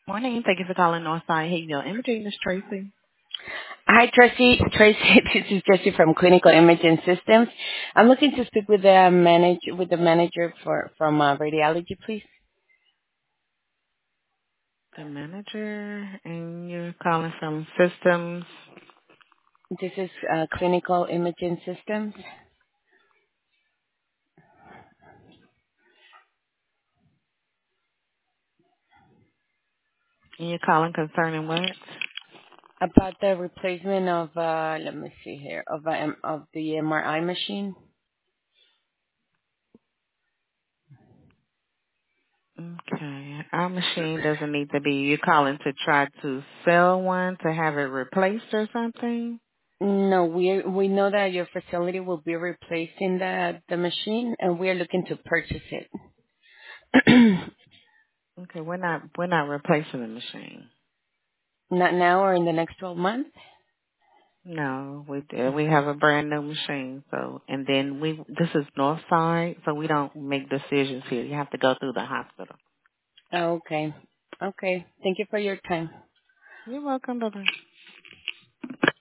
Morning. Thank you for calling Northside Higdale Imaging. This is Tracy. Hi, Tracy. Tracy, this is Tracy from Clinical Imaging Systems. I'm looking to speak with the manager from radiology, please. The manager, and you're calling from Systems, This is Clinical Imaging Systems and you're calling concerning what? about the replacement of let me see here of the MRI machine. Okay. Our machine doesn't need to be. You're calling to try to sell one to have it replaced or something? No, we know that your facility will be replacing the machine, and we are looking to purchase it. Okay, we're not replacing the machine. Not now or in the next 12 months. No, we have a brand new machine. So, and then this is Northside, so we don't make decisions here. You have to go through the hospital. Okay. Okay. Thank you for your time. You're welcome. Bye bye.